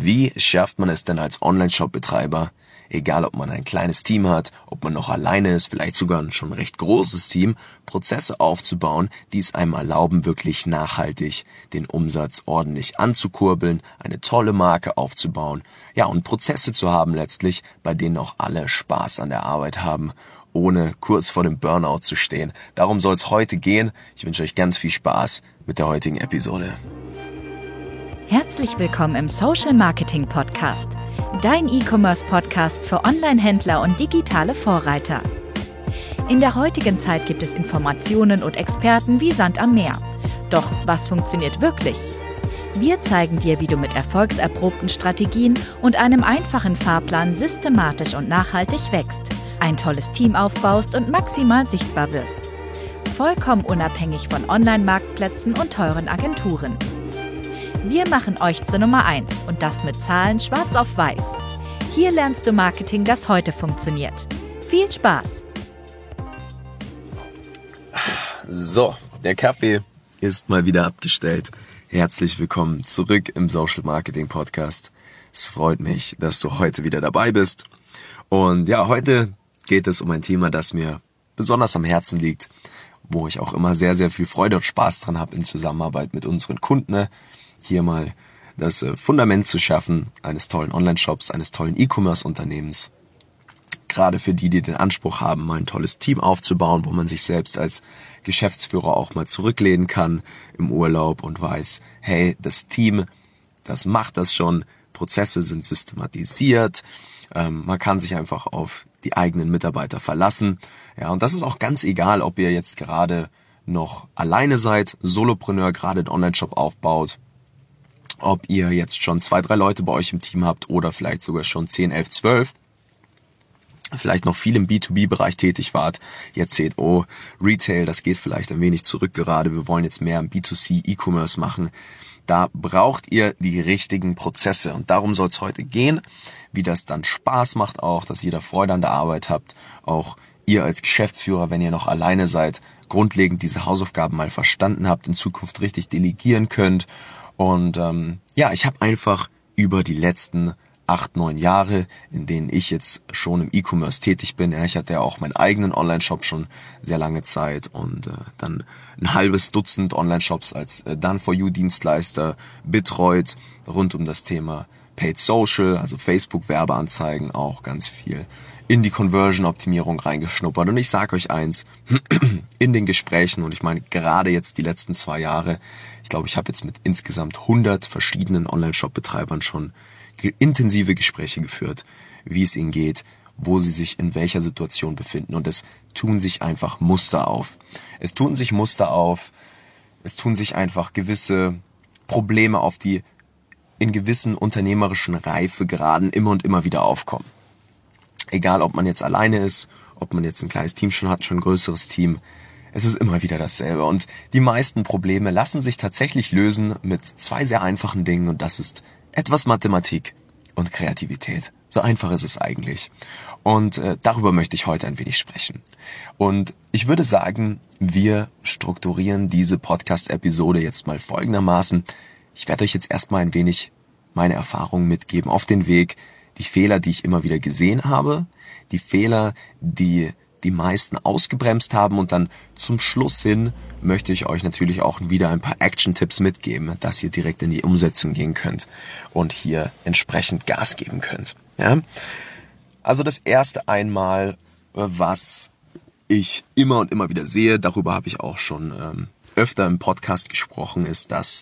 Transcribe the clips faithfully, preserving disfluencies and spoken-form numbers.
Wie schafft man es denn als Online-Shop-Betreiber, egal ob man ein kleines Team hat, ob man noch alleine ist, vielleicht sogar ein schon recht großes Team, Prozesse aufzubauen, die es einem erlauben, wirklich nachhaltig den Umsatz ordentlich anzukurbeln, eine tolle Marke aufzubauen, ja, und Prozesse zu haben letztlich, bei denen auch alle Spaß an der Arbeit haben, ohne kurz vor dem Burnout zu stehen. Darum soll es heute gehen. Ich wünsche euch ganz viel Spaß mit der heutigen Episode. Herzlich willkommen im Social Marketing Podcast, dein E-Commerce-Podcast für Online-Händler und digitale Vorreiter. In der heutigen Zeit gibt es Informationen und Experten wie Sand am Meer. Doch was funktioniert wirklich? Wir zeigen dir, wie du mit erfolgserprobten Strategien und einem einfachen Fahrplan systematisch und nachhaltig wächst, ein tolles Team aufbaust und maximal sichtbar wirst. Vollkommen unabhängig von Online-Marktplätzen und teuren Agenturen. Wir machen euch zur Nummer eins und das mit Zahlen schwarz auf weiß. Hier lernst du Marketing, das heute funktioniert. Viel Spaß! So, der Kaffee ist mal wieder abgestellt. Herzlich willkommen zurück im Social Marketing Podcast. Es freut mich, dass du heute wieder dabei bist. Und ja, heute geht es um ein Thema, das mir besonders am Herzen liegt, wo ich auch immer sehr, sehr viel Freude und Spaß dran habe in Zusammenarbeit mit unseren Kunden. Hier mal das Fundament zu schaffen eines tollen Online-Shops, eines tollen E-Commerce-Unternehmens. Gerade für die, die den Anspruch haben, mal ein tolles Team aufzubauen, wo man sich selbst als Geschäftsführer auch mal zurücklehnen kann im Urlaub und weiß, hey, das Team, das macht das schon, Prozesse sind systematisiert, ähm, man kann sich einfach auf die eigenen Mitarbeiter verlassen. Ja, und das ist auch ganz egal, ob ihr jetzt gerade noch alleine seid, Solopreneur, gerade einen Online-Shop aufbaut, ob ihr jetzt schon zwei, drei Leute bei euch im Team habt oder vielleicht sogar schon zehn, elf, zwölf, vielleicht noch viel im B zwei B-Bereich tätig wart, jetzt seht, oh, Retail, das geht vielleicht ein wenig zurück gerade, wir wollen jetzt mehr im B zwei C E-Commerce machen. Da braucht ihr die richtigen Prozesse und darum soll es heute gehen, wie das dann Spaß macht auch, dass ihr da Freude an der Arbeit habt, auch ihr als Geschäftsführer, wenn ihr noch alleine seid, grundlegend diese Hausaufgaben mal verstanden habt, in Zukunft richtig delegieren könnt. Und ähm, ja, ich habe einfach über die letzten acht, neun Jahre, in denen ich jetzt schon im E-Commerce tätig bin, ja, ich hatte ja auch meinen eigenen Online-Shop schon sehr lange Zeit und äh, dann ein halbes Dutzend Online-Shops als äh, Done for You Dienstleister betreut, rund um das Thema Paid Social, also Facebook-Werbeanzeigen, auch ganz viel in die Conversion-Optimierung reingeschnuppert. Und ich sage euch eins, in den Gesprächen, und ich meine gerade jetzt die letzten zwei Jahre, ich glaube, ich habe jetzt mit insgesamt hundert verschiedenen Online-Shop-Betreibern schon intensive Gespräche geführt, wie es ihnen geht, wo sie sich in welcher Situation befinden. Und es tun sich einfach Muster auf. Es tun sich Muster auf, es tun sich einfach gewisse Probleme auf, die in gewissen unternehmerischen Reifegraden immer und immer wieder aufkommen. Egal, ob man jetzt alleine ist, ob man jetzt ein kleines Team schon hat, schon ein größeres Team, es ist immer wieder dasselbe. Und die meisten Probleme lassen sich tatsächlich lösen mit zwei sehr einfachen Dingen, und das ist etwas Mathematik und Kreativität. So einfach ist es eigentlich. Und äh, darüber möchte ich heute ein wenig sprechen. Und ich würde sagen, wir strukturieren diese Podcast-Episode jetzt mal folgendermaßen. Ich werde euch jetzt erstmal ein wenig meine Erfahrungen mitgeben auf den Weg, die Fehler, die ich immer wieder gesehen habe, die Fehler, die die meisten ausgebremst haben, und dann zum Schluss hin möchte ich euch natürlich auch wieder ein paar Action-Tipps mitgeben, dass ihr direkt in die Umsetzung gehen könnt und hier entsprechend Gas geben könnt. Ja? Also das erste einmal, was ich immer und immer wieder sehe, darüber habe ich auch schon ähm, öfter im Podcast gesprochen, ist, dass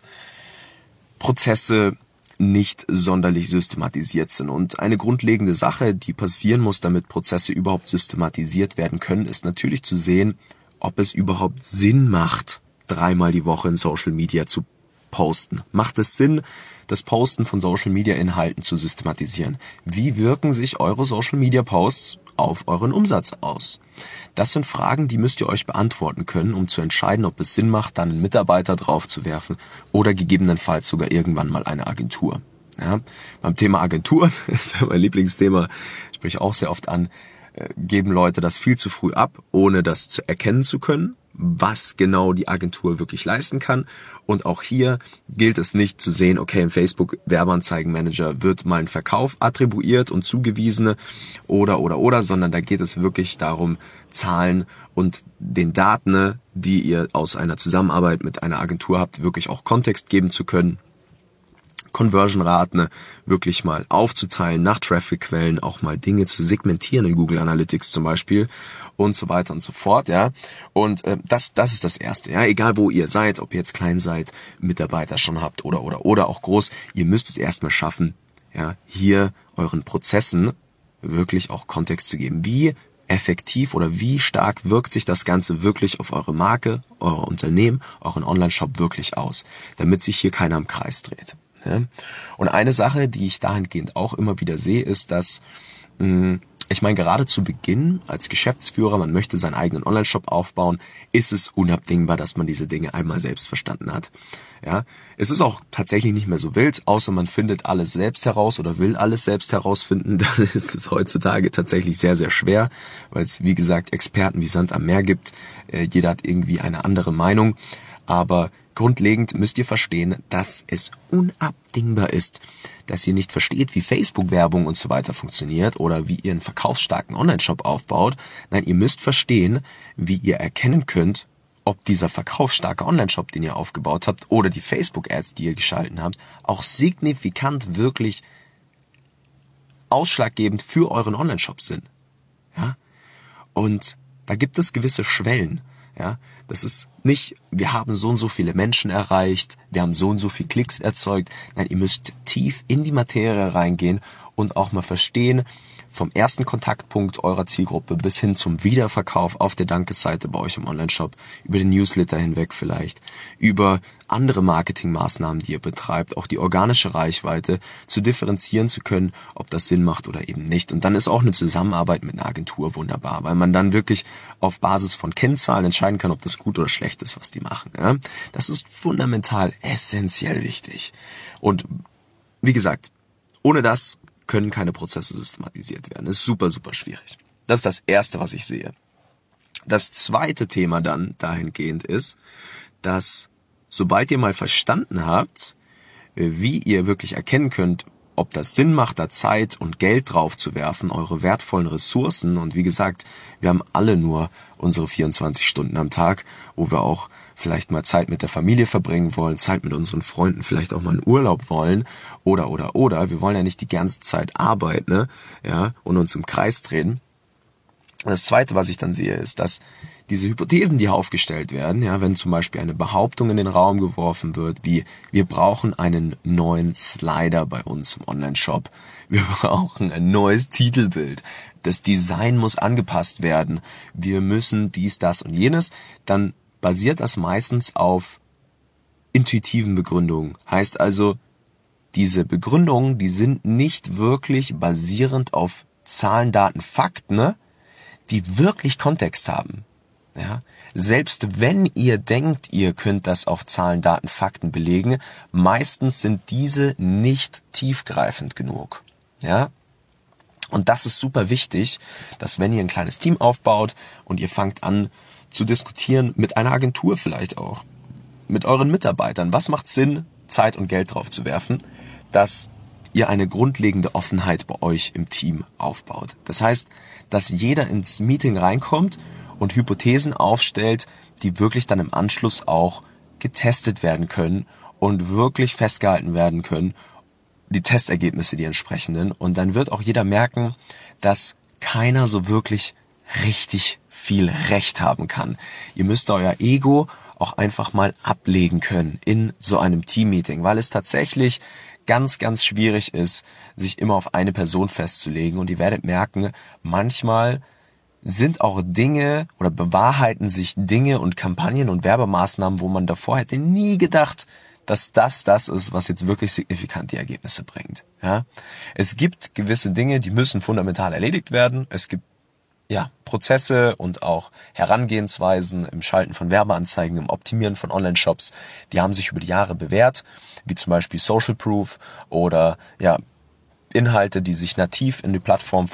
Prozesse nicht sonderlich systematisiert sind. Und eine grundlegende Sache, die passieren muss, damit Prozesse überhaupt systematisiert werden können, ist natürlich zu sehen, ob es überhaupt Sinn macht, dreimal die Woche in Social Media zu posten. Macht es Sinn, das Posten von Social Media Inhalten zu systematisieren? Wie wirken sich eure Social Media Posts auf euren Umsatz aus? Das sind Fragen, die müsst ihr euch beantworten können, um zu entscheiden, ob es Sinn macht, dann einen Mitarbeiter draufzuwerfen oder gegebenenfalls sogar irgendwann mal eine Agentur. Ja, beim Thema Agenturen, das ist ja mein Lieblingsthema, spreche ich auch sehr oft an, geben Leute das viel zu früh ab, ohne das zu erkennen zu können, was genau die Agentur wirklich leisten kann. Und auch hier gilt es nicht zu sehen, okay, im Facebook Werbeanzeigenmanager wird mal ein Verkauf attribuiert und zugewiesene oder, oder, oder, sondern da geht es wirklich darum, Zahlen und den Daten, die ihr aus einer Zusammenarbeit mit einer Agentur habt, wirklich auch Kontext geben zu können. Conversion-Raten wirklich mal aufzuteilen, nach Traffic-Quellen auch mal Dinge zu segmentieren in Google Analytics zum Beispiel und so weiter und so fort, ja. Und äh, das das ist das Erste, ja. Egal wo ihr seid, ob ihr jetzt klein seid, Mitarbeiter schon habt oder oder oder auch groß, ihr müsst es erstmal schaffen, ja, hier euren Prozessen wirklich auch Kontext zu geben. Wie effektiv oder wie stark wirkt sich das Ganze wirklich auf eure Marke, euer Unternehmen, euren Online-Shop wirklich aus, damit sich hier keiner im Kreis dreht. Ja. Und eine Sache, die ich dahingehend auch immer wieder sehe, ist, dass, mh, ich meine, gerade zu Beginn als Geschäftsführer, man möchte seinen eigenen Online-Shop aufbauen, ist es unabdingbar, dass man diese Dinge einmal selbst verstanden hat. Ja, es ist auch tatsächlich nicht mehr so wild, außer man findet alles selbst heraus oder will alles selbst herausfinden, dann ist es heutzutage tatsächlich sehr, sehr schwer, weil es, wie gesagt, Experten wie Sand am Meer gibt. Äh, jeder hat irgendwie eine andere Meinung, aber grundlegend müsst ihr verstehen, dass es unabdingbar ist, dass ihr nicht versteht, wie Facebook-Werbung und so weiter funktioniert oder wie ihr einen verkaufsstarken Online-Shop aufbaut. Nein, ihr müsst verstehen, wie ihr erkennen könnt, ob dieser verkaufsstarke Online-Shop, den ihr aufgebaut habt, oder die Facebook-Ads, die ihr geschalten habt, auch signifikant wirklich ausschlaggebend für euren Online-Shop sind. Ja? Und da gibt es gewisse Schwellen. Ja, das ist nicht, wir haben so und so viele Menschen erreicht, wir haben so und so viele Klicks erzeugt. Nein, ihr müsst tief in die Materie reingehen und auch mal verstehen, vom ersten Kontaktpunkt eurer Zielgruppe bis hin zum Wiederverkauf auf der Dankesseite bei euch im Onlineshop, über den Newsletter hinweg vielleicht, über andere Marketingmaßnahmen, die ihr betreibt, auch die organische Reichweite, zu differenzieren zu können, ob das Sinn macht oder eben nicht. Und dann ist auch eine Zusammenarbeit mit einer Agentur wunderbar, weil man dann wirklich auf Basis von Kennzahlen entscheiden kann, ob das gut oder schlecht ist, was die machen. Ja? Das ist fundamental essentiell wichtig. Und wie gesagt, ohne das können keine Prozesse systematisiert werden. Das ist super, super schwierig. Das ist das Erste, was ich sehe. Das zweite Thema dann dahingehend ist, dass sobald ihr mal verstanden habt, wie ihr wirklich erkennen könnt, ob das Sinn macht, da Zeit und Geld drauf zu werfen, eure wertvollen Ressourcen. Und wie gesagt, wir haben alle nur unsere vierundzwanzig Stunden am Tag, wo wir auch vielleicht mal Zeit mit der Familie verbringen wollen, Zeit mit unseren Freunden, vielleicht auch mal einen Urlaub wollen oder, oder, oder. Wir wollen ja nicht die ganze Zeit arbeiten, ne? Ja, und uns im Kreis drehen. Und das Zweite, was ich dann sehe, ist, dass diese Hypothesen, die aufgestellt werden, ja, wenn zum Beispiel eine Behauptung in den Raum geworfen wird, wie wir brauchen einen neuen Slider bei uns im Online-Shop, wir brauchen ein neues Titelbild, das Design muss angepasst werden, wir müssen dies, das und jenes, dann basiert das meistens auf intuitiven Begründungen. Heißt also, diese Begründungen, die sind nicht wirklich basierend auf Zahlen, Daten, Fakten, ne, die wirklich Kontext haben. Ja, selbst wenn ihr denkt, ihr könnt das auf Zahlen, Daten, Fakten belegen, meistens sind diese nicht tiefgreifend genug. Ja, und das ist super wichtig, dass wenn ihr ein kleines Team aufbaut und ihr fangt an zu diskutieren mit einer Agentur vielleicht auch, mit euren Mitarbeitern, was macht Sinn, Zeit und Geld drauf zu werfen, dass ihr eine grundlegende Offenheit bei euch im Team aufbaut. Das heißt, dass jeder ins Meeting reinkommt und Hypothesen aufstellt, die wirklich dann im Anschluss auch getestet werden können und wirklich festgehalten werden können, die Testergebnisse, die entsprechenden. Und dann wird auch jeder merken, dass keiner so wirklich richtig viel Recht haben kann. Ihr müsst euer Ego auch einfach mal ablegen können in so einem Teammeeting, weil es tatsächlich ganz, ganz schwierig ist, sich immer auf eine Person festzulegen. Und ihr werdet merken, manchmal sind auch Dinge oder bewahrheiten sich Dinge und Kampagnen und Werbemaßnahmen, wo man davor hätte nie gedacht, dass das das ist, was jetzt wirklich signifikant die Ergebnisse bringt. Ja? Es gibt gewisse Dinge, die müssen fundamental erledigt werden. Es gibt ja Prozesse und auch Herangehensweisen im Schalten von Werbeanzeigen, im Optimieren von Online-Shops, die haben sich über die Jahre bewährt, wie zum Beispiel Social Proof oder ja Inhalte, die sich nativ in die Plattform von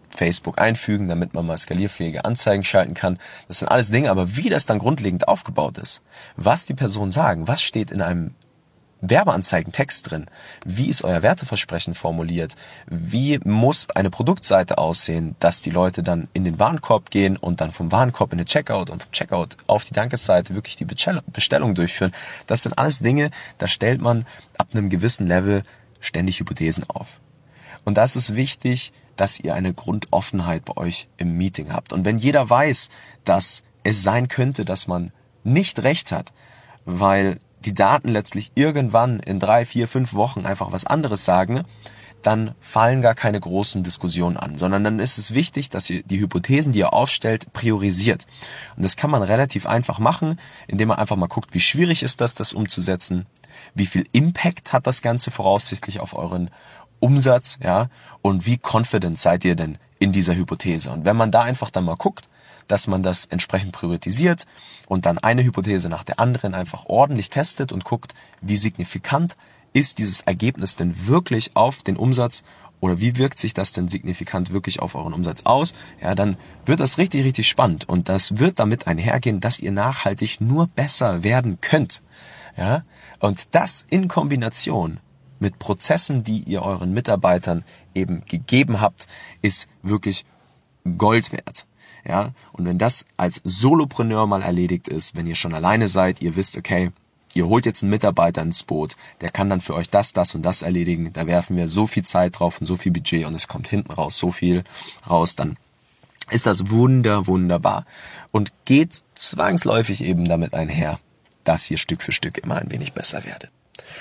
Facebook einfügen, damit man mal skalierfähige Anzeigen schalten kann. Das sind alles Dinge, aber wie das dann grundlegend aufgebaut ist, was die Personen sagen, was steht in einem Werbeanzeigentext drin, wie ist euer Werteversprechen formuliert, wie muss eine Produktseite aussehen, dass die Leute dann in den Warenkorb gehen und dann vom Warenkorb in den Checkout und vom Checkout auf die Dankesseite wirklich die Bestellung durchführen. Das sind alles Dinge, da stellt man ab einem gewissen Level ständig Hypothesen auf. Und das ist wichtig, dass ihr eine Grundoffenheit bei euch im Meeting habt. Und wenn jeder weiß, dass es sein könnte, dass man nicht recht hat, weil die Daten letztlich irgendwann in drei, vier, fünf Wochen einfach was anderes sagen, dann fallen gar keine großen Diskussionen an, sondern dann ist es wichtig, dass ihr die Hypothesen, die ihr aufstellt, priorisiert. Und das kann man relativ einfach machen, indem man einfach mal guckt, wie schwierig ist das, das umzusetzen, wie viel Impact hat das Ganze voraussichtlich auf euren Umsatz, ja, und wie confident seid ihr denn in dieser Hypothese. Und wenn man da einfach dann mal guckt, dass man das entsprechend priorisiert und dann eine Hypothese nach der anderen einfach ordentlich testet und guckt, wie signifikant ist dieses Ergebnis denn wirklich auf den Umsatz oder wie wirkt sich das denn signifikant wirklich auf euren Umsatz aus, ja, dann wird das richtig, richtig spannend und das wird damit einhergehen, dass ihr nachhaltig nur besser werden könnt, ja, und das in Kombination mit Prozessen, die ihr euren Mitarbeitern eben gegeben habt, ist wirklich Gold wert. Ja, und wenn das als Solopreneur mal erledigt ist, wenn ihr schon alleine seid, ihr wisst, okay, ihr holt jetzt einen Mitarbeiter ins Boot, der kann dann für euch das, das und das erledigen, da werfen wir so viel Zeit drauf und so viel Budget und es kommt hinten raus so viel raus, dann ist das wunder, wunderbar und geht zwangsläufig eben damit einher, dass ihr Stück für Stück immer ein wenig besser werdet.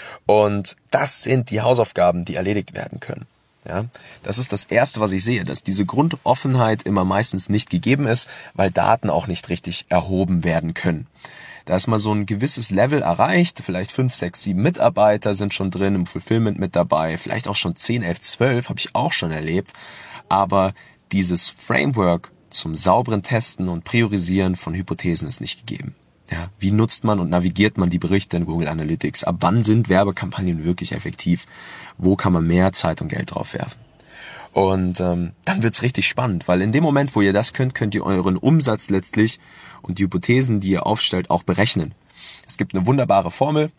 Und das sind die Hausaufgaben, die erledigt werden können. Ja, das ist das Erste, was ich sehe, dass diese Grundoffenheit immer meistens nicht gegeben ist, weil Daten auch nicht richtig erhoben werden können. Da ist mal so ein gewisses Level erreicht, vielleicht fünf, sechs, sieben Mitarbeiter sind schon drin, im Fulfillment mit dabei, vielleicht auch schon zehn, elf, zwölf, habe ich auch schon erlebt. Aber dieses Framework zum sauberen Testen und Priorisieren von Hypothesen ist nicht gegeben. Ja, wie nutzt man und navigiert man die Berichte in Google Analytics? Ab wann sind Werbekampagnen wirklich effektiv? Wo kann man mehr Zeit und Geld drauf werfen? Und ähm, dann wird's richtig spannend, weil in dem Moment, wo ihr das könnt, könnt ihr euren Umsatz letztlich und die Hypothesen, die ihr aufstellt, auch berechnen. Es gibt eine wunderbare Formel,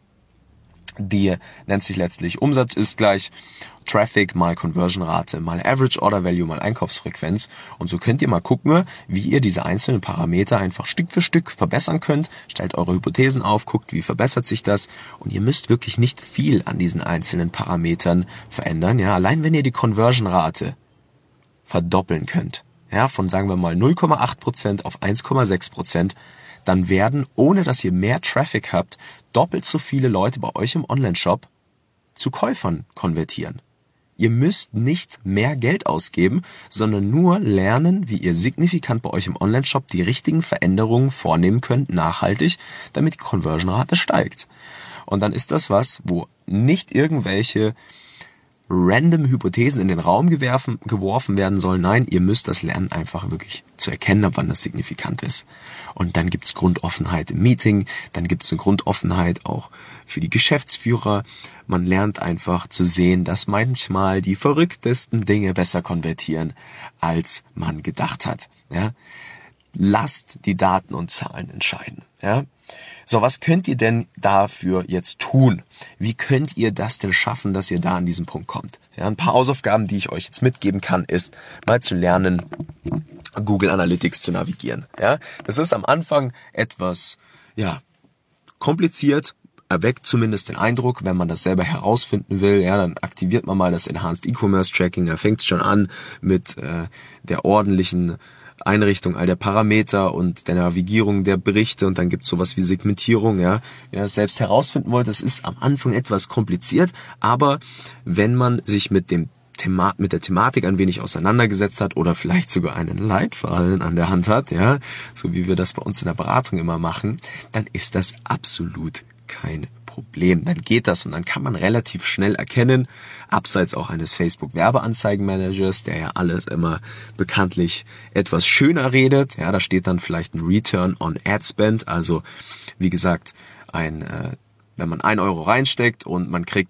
die nennt sich letztlich Umsatz ist gleich Traffic mal Conversion-Rate mal Average Order Value mal Einkaufsfrequenz. Und so könnt ihr mal gucken, wie ihr diese einzelnen Parameter einfach Stück für Stück verbessern könnt. Stellt eure Hypothesen auf, guckt, wie verbessert sich das. Und ihr müsst wirklich nicht viel an diesen einzelnen Parametern verändern. Ja, allein wenn ihr die Conversion-Rate verdoppeln könnt, ja, von sagen wir mal null Komma acht Prozent auf eins Komma sechs Prozent, dann werden, ohne dass ihr mehr Traffic habt, doppelt so viele Leute bei euch im Online-Shop zu Käufern konvertieren. Ihr müsst nicht mehr Geld ausgeben, sondern nur lernen, wie ihr signifikant bei euch im Online-Shop die richtigen Veränderungen vornehmen könnt, nachhaltig, damit die Conversion-Rate steigt. Und dann ist das was, wo nicht irgendwelche random Hypothesen in den Raum gewerfen, geworfen werden sollen. Nein, ihr müsst das lernen, einfach wirklich zu erkennen, ab wann das signifikant ist. Und dann gibt's Grundoffenheit im Meeting, dann gibt's eine Grundoffenheit auch für die Geschäftsführer. Man lernt einfach zu sehen, dass manchmal die verrücktesten Dinge besser konvertieren, als man gedacht hat. Ja? Lasst die Daten und Zahlen entscheiden. Ja? So, was könnt ihr denn dafür jetzt tun? Wie könnt ihr das denn schaffen, dass ihr da an diesen Punkt kommt? Ja, ein paar Hausaufgaben, die ich euch jetzt mitgeben kann, ist mal zu lernen, Google Analytics zu navigieren. Ja, das ist am Anfang etwas, ja, kompliziert, erweckt zumindest den Eindruck, wenn man das selber herausfinden will, ja, dann aktiviert man mal das Enhanced E-Commerce Tracking, da fängt es schon an mit äh, der ordentlichen Einrichtung all der Parameter und der Navigierung der Berichte und dann gibt's sowas wie Segmentierung, ja. Wenn ihr das selbst herausfinden wollt, das ist am Anfang etwas kompliziert, aber wenn man sich mit dem Thema, mit der Thematik ein wenig auseinandergesetzt hat oder vielleicht sogar einen Leitfaden an der Hand hat, ja, so wie wir das bei uns in der Beratung immer machen, dann ist das absolut kein Problem. Dann geht das und dann kann man relativ schnell erkennen, abseits auch eines Facebook-Werbeanzeigenmanagers, der ja alles immer bekanntlich etwas schöner redet. Ja, da steht dann vielleicht ein Return on Ad Spend, also wie gesagt, ein, äh, wenn man ein Euro reinsteckt und man kriegt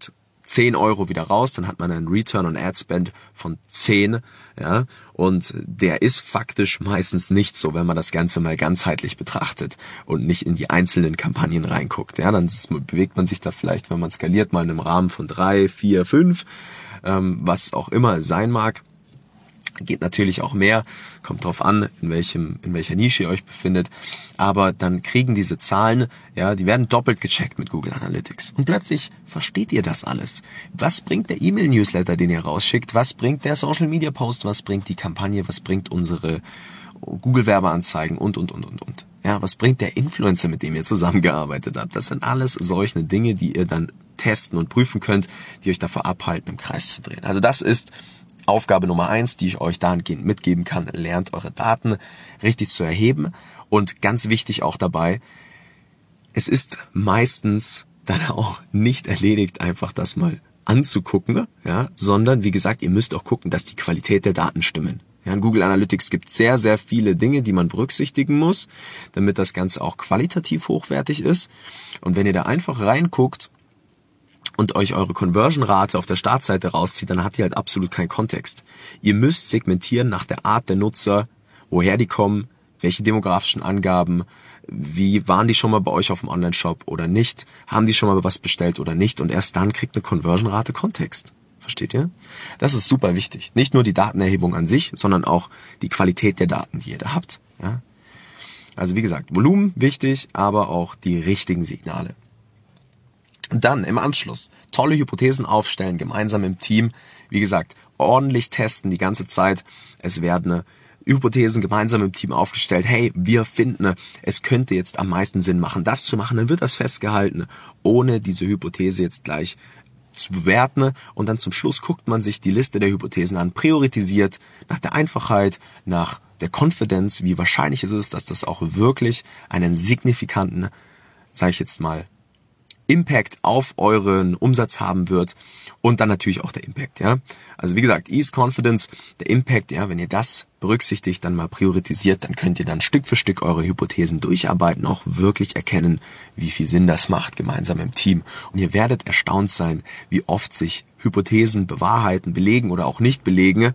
zehn Euro wieder raus, dann hat man einen Return on Ad Spend von zehn, ja, und der ist faktisch meistens nicht so, wenn man das Ganze mal ganzheitlich betrachtet und nicht in die einzelnen Kampagnen reinguckt, ja, dann ist, bewegt man sich da vielleicht, wenn man skaliert, mal in einem Rahmen von drei, vier, fünf, ähm, was auch immer sein mag. Geht natürlich auch mehr, kommt drauf an, in welchem, in welcher Nische ihr euch befindet, aber dann kriegen diese Zahlen, ja, die werden doppelt gecheckt mit Google Analytics und plötzlich versteht ihr das alles. Was bringt der E-Mail-Newsletter, den ihr rausschickt? Was bringt der Social-Media-Post? Was bringt die Kampagne? Was bringt unsere Google-Werbeanzeigen und, und, und, und, und. Ja, was bringt der Influencer, mit dem ihr zusammengearbeitet habt? Das sind alles solche Dinge, die ihr dann testen und prüfen könnt, die euch davor abhalten, im Kreis zu drehen. Also das ist Aufgabe Nummer eins, die ich euch dahingehend mitgeben kann. Lernt eure Daten richtig zu erheben und ganz wichtig auch dabei, es ist meistens dann auch nicht erledigt, einfach das mal anzugucken, ja, sondern wie gesagt, ihr müsst auch gucken, dass die Qualität der Daten stimmen. Ja, in Google Analytics gibt es sehr, sehr viele Dinge, die man berücksichtigen muss, damit das Ganze auch qualitativ hochwertig ist. Und wenn ihr da einfach reinguckt und euch eure Conversion-Rate auf der Startseite rauszieht, dann habt ihr halt absolut keinen Kontext. Ihr müsst segmentieren nach der Art der Nutzer, woher die kommen, welche demografischen Angaben, wie waren die schon mal bei euch auf dem Online-Shop oder nicht, haben die schon mal was bestellt oder nicht und erst dann kriegt eine Conversion-Rate Kontext. Versteht ihr? Das ist super wichtig. Nicht nur die Datenerhebung an sich, sondern auch die Qualität der Daten, die ihr da habt. Ja? Also wie gesagt, Volumen wichtig, aber auch die richtigen Signale. Dann im Anschluss tolle Hypothesen aufstellen, gemeinsam im Team. Wie gesagt, ordentlich testen die ganze Zeit. Es werden Hypothesen gemeinsam im Team aufgestellt. Hey, wir finden, es könnte jetzt am meisten Sinn machen, das zu machen. Dann wird das festgehalten, ohne diese Hypothese jetzt gleich zu bewerten. Und dann zum Schluss guckt man sich die Liste der Hypothesen an, priorisiert nach der Einfachheit, nach der Confidence, wie wahrscheinlich ist es, dass das auch wirklich einen signifikanten, sage ich jetzt mal, Impact auf euren Umsatz haben wird und dann natürlich auch der Impact, ja. Also wie gesagt, Ease, Confidence, der Impact, ja, wenn ihr das berücksichtigt, dann mal priorisiert, dann könnt ihr dann Stück für Stück eure Hypothesen durcharbeiten, auch wirklich erkennen, wie viel Sinn das macht, gemeinsam im Team. Und ihr werdet erstaunt sein, wie oft sich Hypothesen bewahrheiten, belegen oder auch nicht belegen,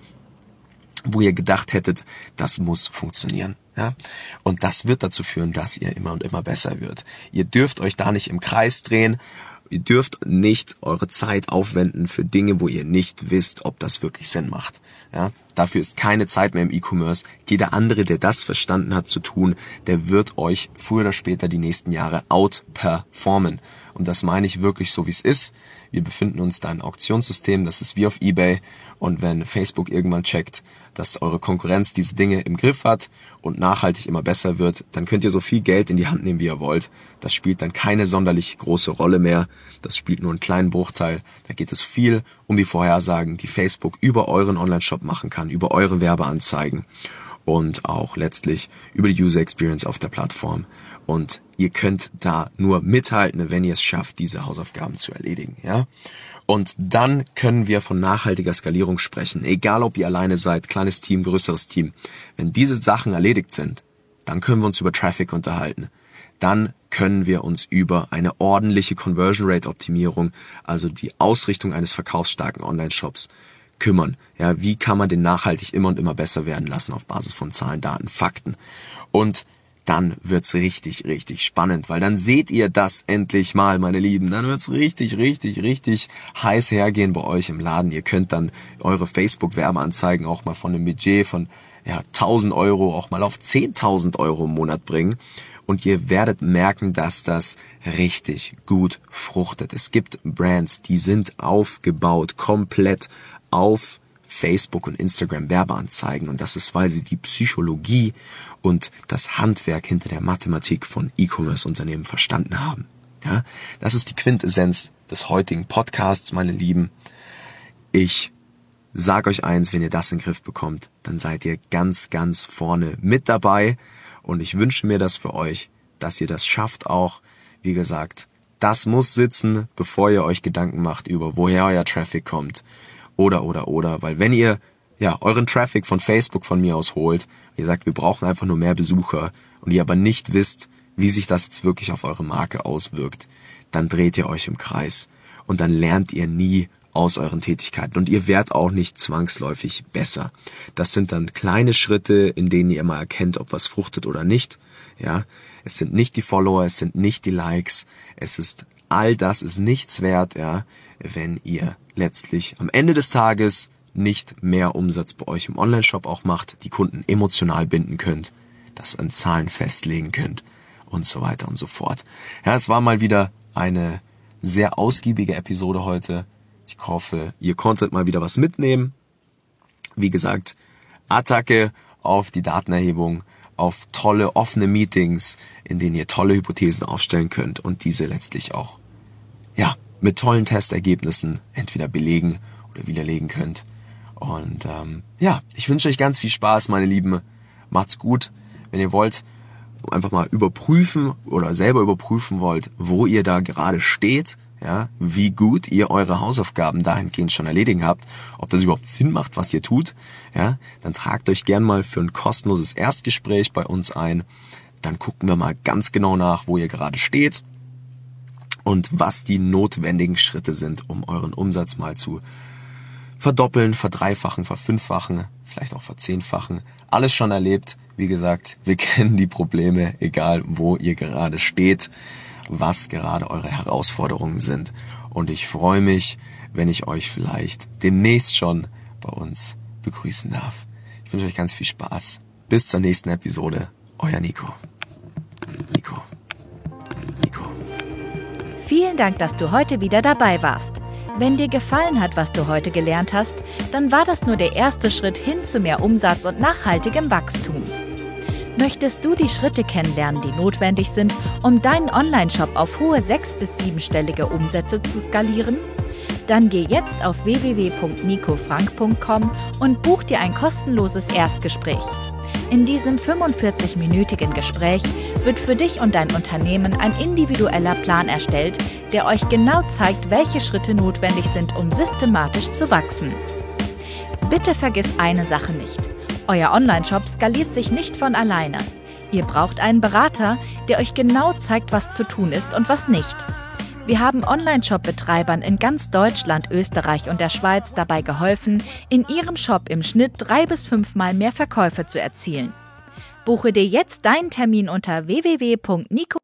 wo ihr gedacht hättet, das muss funktionieren. Ja, und das wird dazu führen, dass ihr immer und immer besser wird. Ihr dürft euch da nicht im Kreis drehen. Ihr dürft nicht eure Zeit aufwenden für Dinge, wo ihr nicht wisst, ob das wirklich Sinn macht. Ja, dafür ist keine Zeit mehr im E-Commerce. Jeder andere, der das verstanden hat zu tun, der wird euch früher oder später die nächsten Jahre outperformen. Und das meine ich wirklich so, wie es ist. Wir befinden uns da in einem Auktionssystem, das ist wie auf eBay. Und wenn Facebook irgendwann checkt, dass eure Konkurrenz diese Dinge im Griff hat und nachhaltig immer besser wird, dann könnt ihr so viel Geld in die Hand nehmen, wie ihr wollt. Das spielt dann keine sonderlich große Rolle mehr. Das spielt nur einen kleinen Bruchteil. Da geht es viel um die Vorhersagen, die Facebook über euren Online-Shop machen kann, über eure Werbeanzeigen und auch letztlich über die User Experience auf der Plattform. Und ihr könnt da nur mithalten, wenn ihr es schafft, diese Hausaufgaben zu erledigen, ja. Und dann können wir von nachhaltiger Skalierung sprechen. Egal, ob ihr alleine seid, kleines Team, größeres Team. Wenn diese Sachen erledigt sind, dann können wir uns über Traffic unterhalten. Dann können wir uns über eine ordentliche Conversion Rate Optimierung, also die Ausrichtung eines verkaufsstarken Online-Shops, kümmern. Ja, wie kann man den nachhaltig immer und immer besser werden lassen auf Basis von Zahlen, Daten, Fakten? Und dann wird's richtig, richtig spannend, weil dann seht ihr das endlich mal, meine Lieben. Dann wird's richtig, richtig, richtig heiß hergehen bei euch im Laden. Ihr könnt dann eure Facebook-Werbeanzeigen auch mal von einem Budget von ja tausend Euro auch mal auf zehntausend Euro im Monat bringen. Und ihr werdet merken, dass das richtig gut fruchtet. Es gibt Brands, die sind aufgebaut, komplett auf Facebook und Instagram Werbeanzeigen. Und das ist, weil sie die Psychologie und das Handwerk hinter der Mathematik von E-Commerce-Unternehmen verstanden haben. Ja, das ist die Quintessenz des heutigen Podcasts, meine Lieben. Ich sage euch eins, wenn ihr das in den Griff bekommt, dann seid ihr ganz, ganz vorne mit dabei. Und ich wünsche mir das für euch, dass ihr das schafft auch. Wie gesagt, das muss sitzen, bevor ihr euch Gedanken macht über, woher euer Traffic kommt. Oder, oder, oder, weil wenn ihr ja euren Traffic von Facebook von mir aus holt, ihr sagt, wir brauchen einfach nur mehr Besucher und ihr aber nicht wisst, wie sich das jetzt wirklich auf eure Marke auswirkt, dann dreht ihr euch im Kreis. und dann lernt ihr nie aus euren Tätigkeiten und ihr werdet auch nicht zwangsläufig besser. Das sind dann kleine Schritte, in denen ihr mal erkennt, ob was fruchtet oder nicht. Ja, es sind nicht die Follower, es sind nicht die Likes, es ist all das ist nichts wert, ja, wenn ihr letztlich am Ende des Tages nicht mehr Umsatz bei euch im Onlineshop auch macht, die Kunden emotional binden könnt, das an Zahlen festlegen könnt und so weiter und so fort. Ja, es war mal wieder eine sehr ausgiebige Episode heute. Ich hoffe, ihr konntet mal wieder was mitnehmen. Wie gesagt, Attacke auf die Datenerhebung, auf tolle offene Meetings, in denen ihr tolle Hypothesen aufstellen könnt und diese letztlich auch ja mit tollen Testergebnissen entweder belegen oder widerlegen könnt. Und ähm, ja, ich wünsche euch ganz viel Spaß, meine Lieben. Macht's gut. Wenn ihr wollt, einfach mal überprüfen oder selber überprüfen wollt, wo ihr da gerade steht, ja, wie gut ihr eure Hausaufgaben dahingehend schon erledigen habt, ob das überhaupt Sinn macht, was ihr tut, ja, dann tragt euch gern mal für ein kostenloses Erstgespräch bei uns ein. Dann gucken wir mal ganz genau nach, wo ihr gerade steht und was die notwendigen Schritte sind, um euren Umsatz mal zu verdoppeln, verdreifachen, verfünffachen, vielleicht auch verzehnfachen. Alles schon erlebt. Wie gesagt, wir kennen die Probleme, egal wo ihr gerade steht, was gerade eure Herausforderungen sind. Und ich freue mich, wenn ich euch vielleicht demnächst schon bei uns begrüßen darf. Ich wünsche euch ganz viel Spaß. Bis zur nächsten Episode. Euer Nico. Nico. Nico. Vielen Dank, dass du heute wieder dabei warst. Wenn dir gefallen hat, was du heute gelernt hast, dann war das nur der erste Schritt hin zu mehr Umsatz und nachhaltigem Wachstum. Möchtest du die Schritte kennenlernen, die notwendig sind, um deinen Onlineshop auf hohe sechs- bis siebenstellige Umsätze zu skalieren? Dann geh jetzt auf w w w punkt nico frank punkt com und buch dir ein kostenloses Erstgespräch. In diesem fünfundvierzig-minütigen Gespräch wird für dich und dein Unternehmen ein individueller Plan erstellt, der euch genau zeigt, welche Schritte notwendig sind, um systematisch zu wachsen. Bitte vergiss eine Sache nicht. Euer Onlineshop skaliert sich nicht von alleine. Ihr braucht einen Berater, der euch genau zeigt, was zu tun ist und was nicht. Wir haben Onlineshop-Betreibern in ganz Deutschland, Österreich und der Schweiz dabei geholfen, in ihrem Shop im Schnitt drei bis fünfmal mehr Verkäufe zu erzielen. Buche dir jetzt deinen Termin unter w w w punkt nico